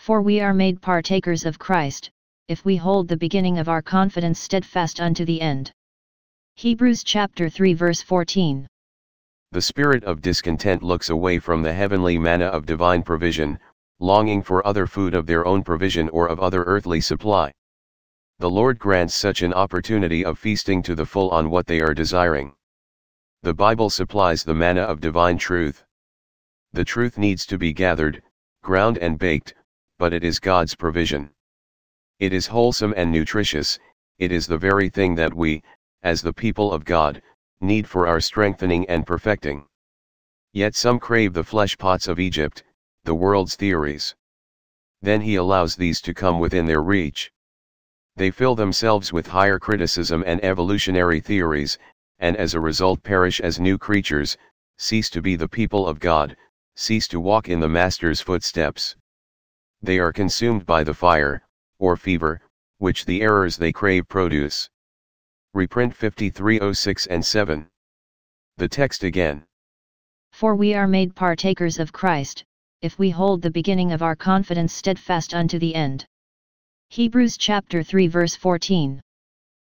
For we are made partakers of Christ, if we hold the beginning of our confidence steadfast unto the end. Hebrews chapter 3 verse 14. The spirit of discontent looks away from the heavenly manna of divine provision, longing for other food of their own provision or of other earthly supply. The Lord grants such an opportunity of feasting to the full on what they are desiring. The Bible supplies the manna of divine truth. The truth needs to be gathered, ground and baked, but it is God's provision. It is wholesome and nutritious, it is the very thing that we, as the people of God, need for our strengthening and perfecting. Yet some crave the flesh pots of Egypt, the world's theories. Then he allows these to come within their reach. They fill themselves with higher criticism and evolutionary theories, and as a result perish as new creatures, cease to be the people of God, cease to walk in the Master's footsteps. They are consumed by the fire, or fever, which the errors they crave produce. Reprint 5306 and 7. The text again. For we are made partakers of Christ, if we hold the beginning of our confidence steadfast unto the end. Hebrews chapter 3 verse 14.